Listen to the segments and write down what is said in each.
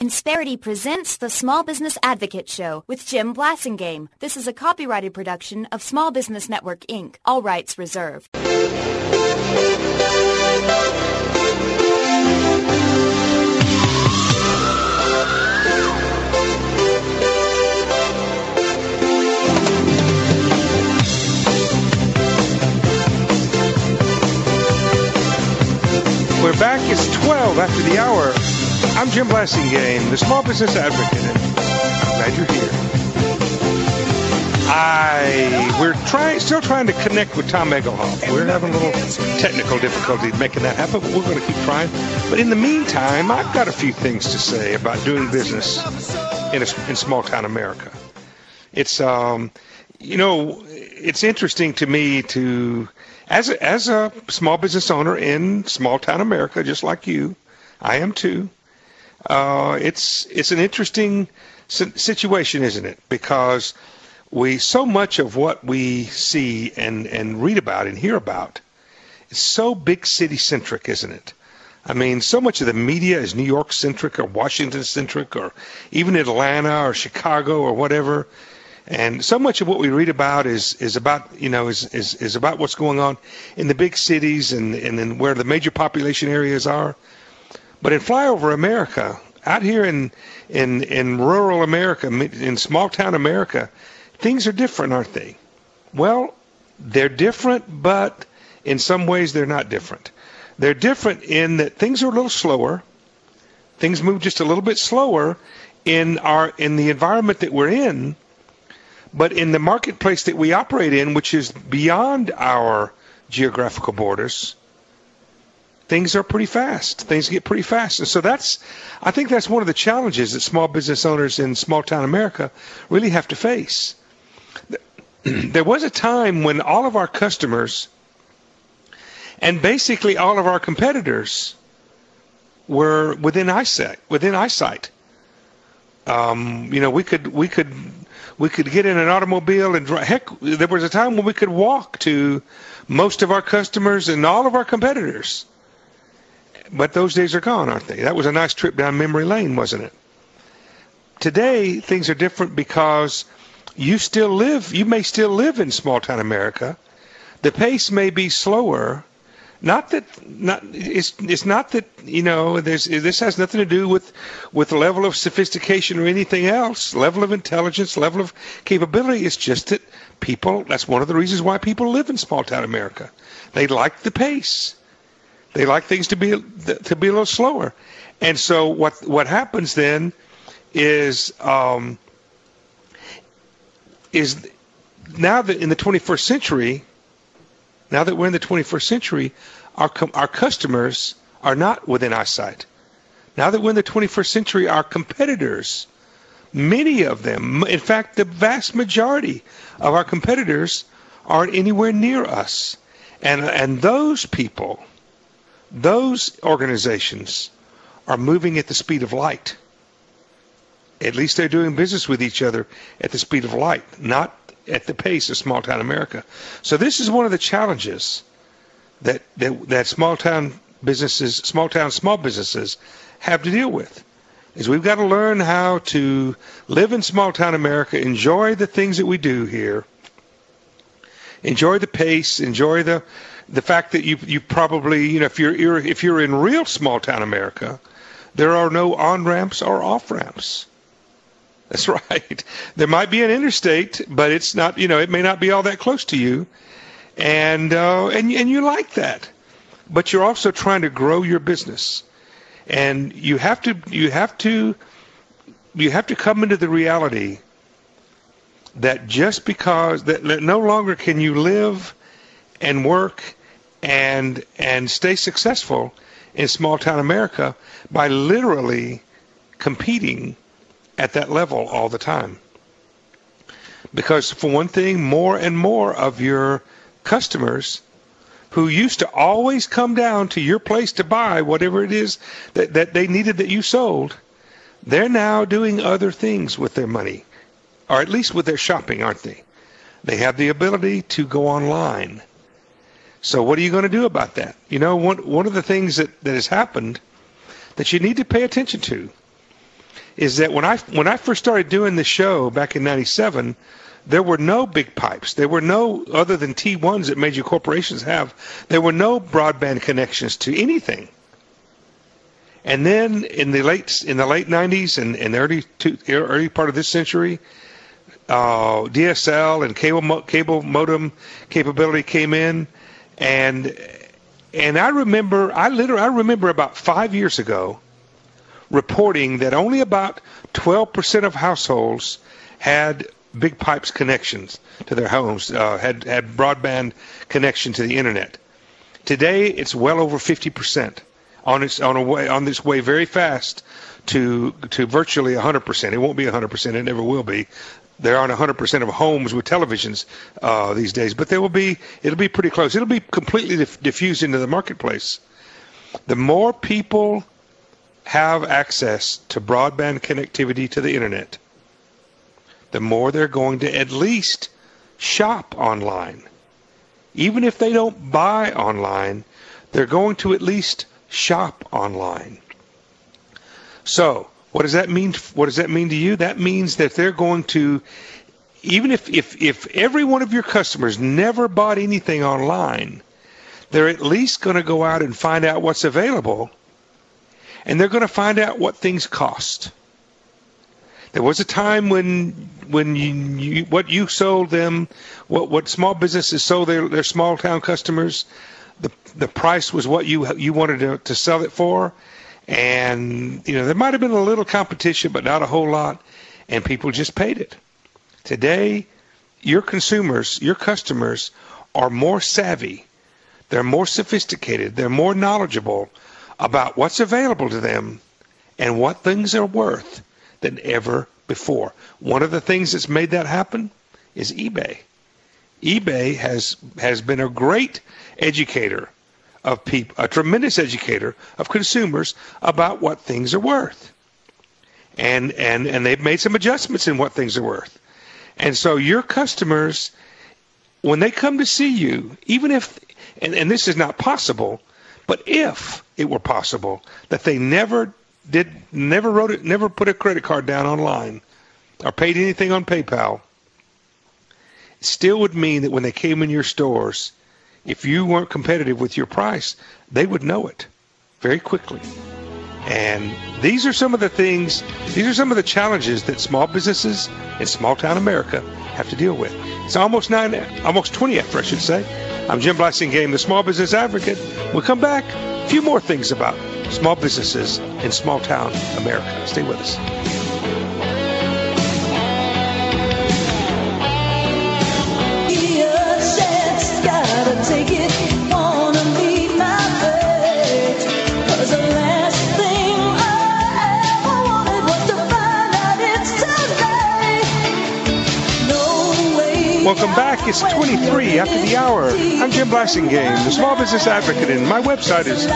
Insperity presents the Small Business Advocate Show with Jim Blasingame. This is a copyrighted production of Small Business Network, Inc. All rights reserved. We're back. It's 12 after the hour. I'm Jim Blasingame, the Small Business Advocate, and I'm glad you're here. We're still trying to connect with Tom Egelhoff. We're having a little technical difficulty making that happen, but we're going to keep trying. But in the meantime, I've got a few things to say about doing business in small town America. It's it's interesting to me to, as a small business owner in small town America, just like you, I am too. It's an interesting situation, isn't it? Because so much of what we see and read about and hear about is so big city centric, isn't it? I mean, so much of the media is New York centric or Washington centric or even Atlanta or Chicago or whatever. And so much of what we read about is about about what's going on in the big cities and in where the major population areas are. But in flyover America, out here in rural America, in small town America, things are different, aren't they? Well, they're different, but in some ways they're not different. They're different in that things are a little slower. Things move just a little bit slower in the environment that we're in. But in the marketplace that we operate in, which is beyond our geographical borders, things are pretty fast. Things get pretty fast. And so I think that's one of the challenges that small business owners in small town America really have to face. There was a time when all of our customers and basically all of our competitors were within eyesight. We could get in an automobile and drive. Heck, there was a time when we could walk to most of our customers and all of our competitors. But those days are gone, aren't they? That was a nice trip down memory lane, wasn't it? Today, things are different because you may still live in small town America. The pace may be slower. It's not that, this has nothing to do with the level of sophistication or anything else, level of intelligence, level of capability. It's just that that's one of the reasons why people live in small town America. They like the pace. They like things to be a little slower. And so what happens then is now that in the 21st century, now that we're in the 21st century, our customers are not within eyesight. Now that we're in the 21st century, our competitors, many of them, in fact, the vast majority of our competitors aren't anywhere near us. And those people, those organizations are moving at the speed of light. At least they're doing business with each other at the speed of light, not at the pace of small town America. So this is one of the challenges that small town small businesses have to deal with. Is we've got to learn how to live in small town America, enjoy the things that we do here, enjoy the pace, enjoy the fact that you probably, if you're in real small town America, there are no on-ramps or off-ramps. That's right. There might be an interstate, but it's not, it may not be all that close to you. And you like that. But you're also trying to grow your business. And you have to come into the reality that just because that no longer can you live and work and stay successful in small town America by literally competing at that level all the time. Because for one thing, more and more of your customers who used to always come down to your place to buy whatever it is that they needed that you sold, they're now doing other things with their money, or at least with their shopping, aren't they? They have the ability to go online. So what are you going to do about that? One of the things that has happened that you need to pay attention to is that when I first started doing the show back in '97, there were no big pipes. There were no, other than T1s that major corporations have, there were no broadband connections to anything. And then in the late '90s and the early part of this century, DSL and cable modem capability came in, and I remember about 5 years ago reporting that only about 12% of households had big pipes connections to their homes, had broadband connection to the internet. Today, it's well over 50%. On this way very fast to virtually 100%. It won't be 100%. It never will be. There aren't 100% of homes with televisions these days, but it'll be pretty close. It'll be completely diffused into the marketplace. The more people have access to broadband connectivity to the internet, the more they're going to at least shop online. Even if they don't buy online, they're going to at least shop online. So, what does that mean? What does that mean to you? That means that they're going to, even if every one of your customers never bought anything online, they're at least going to go out and find out what's available, and they're going to find out what things cost. There was a time when what you sold them, what small businesses sold their small town customers, the price was what you wanted to sell it for, and there might have been a little competition, but not a whole lot, and people just paid it. Today, your customers are more savvy, they're more sophisticated, they're more knowledgeable about what's available to them and what things are worth than ever before. One of the things that's made that happen is eBay. eBay has been a great educator of people, a tremendous educator of consumers about what things are worth. And they've made some adjustments in what things are worth. And so your customers, when they come to see you, even if, and this is not possible, but if it were possible that they never put a credit card down online or paid anything on PayPal, it still would mean that when they came in your stores, if you weren't competitive with your price, they would know it very quickly. And these are some of the challenges that small businesses in small town America have to deal with. It's almost 20 after, I should say. I'm Jim Blasingame, the Small Business Advocate. We'll come back, a few more things about small businesses in small town America. Stay with us. Welcome back. It's 23 after the hour. I'm Jim Blasingame, the Small Business Advocate, and my website is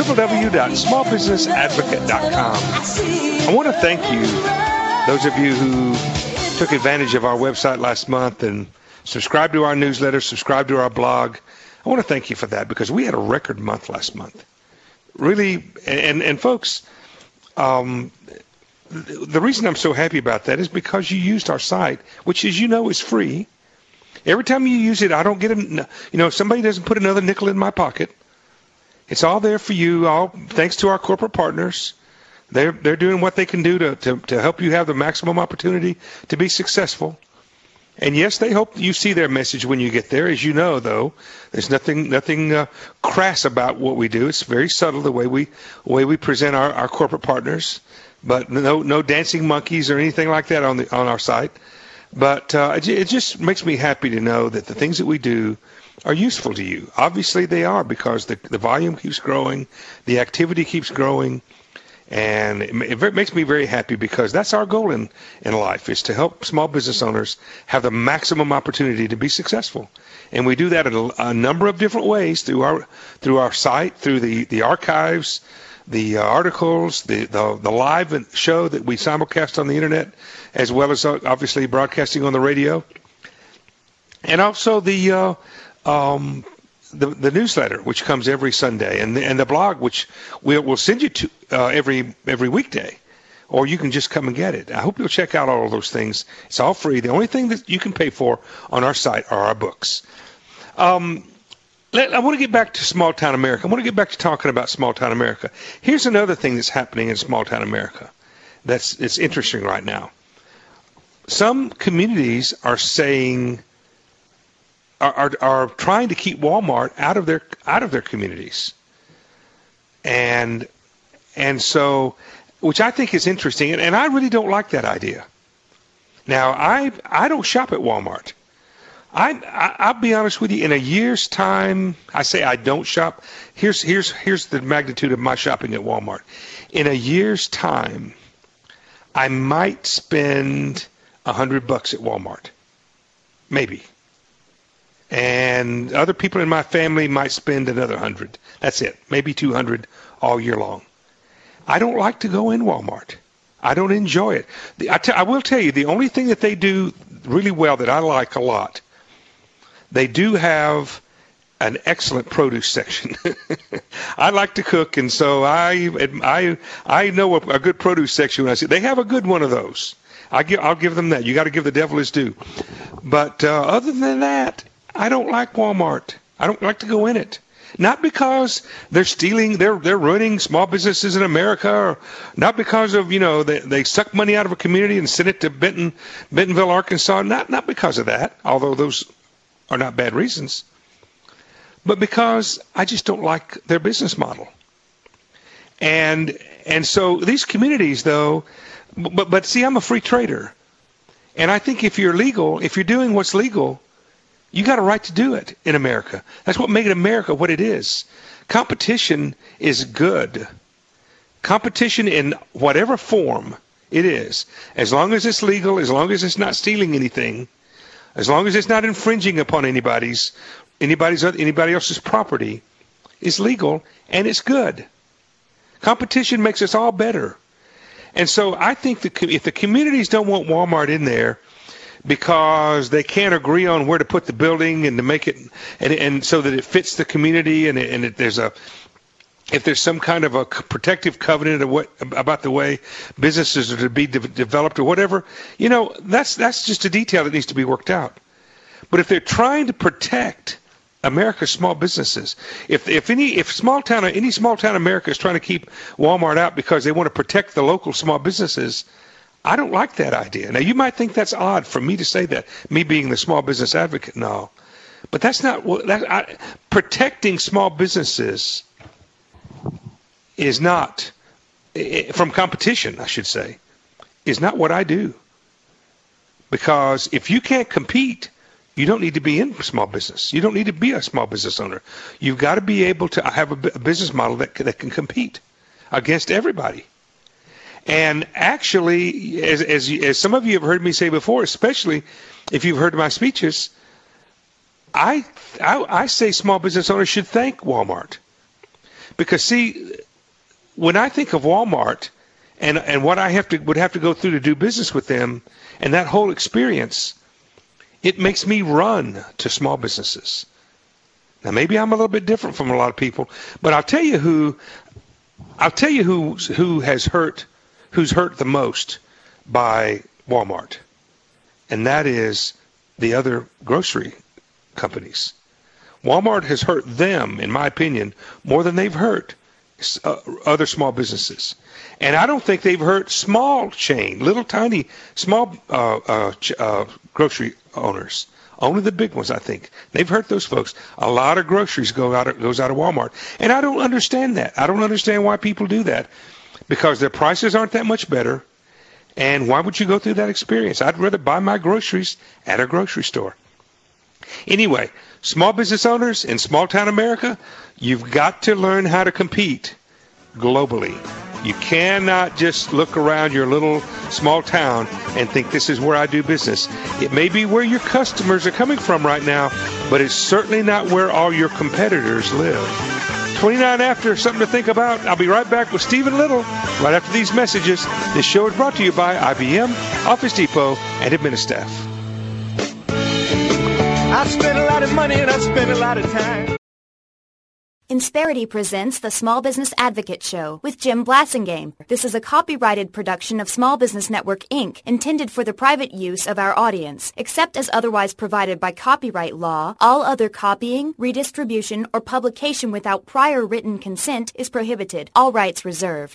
www.smallbusinessadvocate.com. I want to thank you, those of you who took advantage of our website last month and subscribed to our newsletter, subscribed to our blog. I want to thank you for that because we had a record month last month. Really, and folks, the reason I'm so happy about that is because you used our site, which, as you know, is free. Every time you use it, I don't get somebody doesn't put another nickel in my pocket. It's all there for you, all thanks to our corporate partners. They're doing what they can do to help you have the maximum opportunity to be successful. And yes, they hope you see their message when you get there. As you know, though, there's nothing crass about what we do. It's very subtle the way we present our corporate partners, but no dancing monkeys or anything like that on our site. But it just makes me happy to know that the things that we do are useful to you. Obviously, they are, because the volume keeps growing, the activity keeps growing, and it makes me very happy because that's our goal in life, is to help small business owners have the maximum opportunity to be successful. And we do that in a number of different ways through our site, through the archives, the articles, the live show that we simulcast on the internet, as well as obviously broadcasting on the radio, and also the newsletter, which comes every Sunday, and the blog, which we'll send you to every weekday. or you can just come and get it. I hope you'll check out all of those things. It's all free. The only thing that you can pay for on our site are our books. I want to get back to small town America. I want to get back to talking about small town America. Here's another thing that's happening in small town America it's interesting right now. Some communities are saying are trying to keep Walmart out of their communities, and so, which I think is interesting, and I really don't like that idea. Now, I don't shop at Walmart. I'll be honest with you. In a year's time, I say I don't shop. Here's the magnitude of my shopping at Walmart. In a year's time, I might spend $100 at Walmart, maybe. And other people in my family might spend another 100. That's it, maybe 200 all year long. I don't like to go in Walmart. I don't enjoy it. I will tell you, the only thing that they do really well that I like a lot, they do have an excellent produce section. I like to cook, and so I know a good produce section when I see they have a good one of those. I'll give them that. You got to give the devil his due. But other than that, I don't like Walmart. I don't like to go in it. Not because they're stealing, they're ruining small businesses in America, or not because of, they suck money out of a community and send it to Bentonville, Arkansas. Not because of that, although those are not bad reasons. But because I just don't like their business model. And so these communities, though, but see, I'm a free trader. And I think if you're doing what's legal, you got a right to do it in America. That's what makes America what it is. Competition is good. Competition in whatever form it is, as long as it's legal, as long as it's not stealing anything, as long as it's not infringing upon anybody else's property, is legal and it's good. Competition makes us all better. And so I think if the communities don't want Walmart in there, because they can't agree on where to put the building and to make it, and so that it fits the community, and if there's some kind of a protective covenant about the way businesses are to be developed or whatever, that's just a detail that needs to be worked out. But if they're trying to protect America's small businesses, if any small town America is trying to keep Walmart out because they want to protect the local small businesses, I don't like that idea. Now, you might think that's odd for me to say that, me being the small business advocate and all. But that's not protecting small businesses is not, from competition, I should say, is not what I do. Because if you can't compete, you don't need to be in small business. You don't need to be a small business owner. You've got to be able to have a business model that can compete against everybody. And actually, as some of you have heard me say before, especially if you've heard my speeches, I say small business owners should thank Walmart. Because, see, when I think of Walmart and what I would have to go through to do business with them, and that whole experience, it makes me run to small businesses. Now, maybe I'm a little bit different from a lot of people, but I'll tell you who's hurt the most by Walmart, and that is the other grocery companies. Walmart has hurt them, in my opinion, more than they've hurt other small businesses. And I don't think they've hurt small chain, little tiny, small grocery owners. Only the big ones, I think. They've hurt those folks. A lot of groceries goes out of Walmart. And I don't understand that. I don't understand why people do that. Because their prices aren't that much better. And why would you go through that experience? I'd rather buy my groceries at a grocery store. Anyway, small business owners in small town America, you've got to learn how to compete globally. You cannot just look around your little small town and think this is where I do business. It may be where your customers are coming from right now, but it's certainly not where all your competitors live. 29 after, something to think about. I'll be right back with Stephen Little right after these messages. This show is brought to you by IBM, Office Depot, and Administaff. I spent a lot of money and I spent a lot of time. Insperity presents the Small Business Advocate Show with Jim Blasingame. This is a copyrighted production of Small Business Network, Inc., intended for the private use of our audience. Except as otherwise provided by copyright law, all other copying, redistribution, or publication without prior written consent is prohibited. All rights reserved.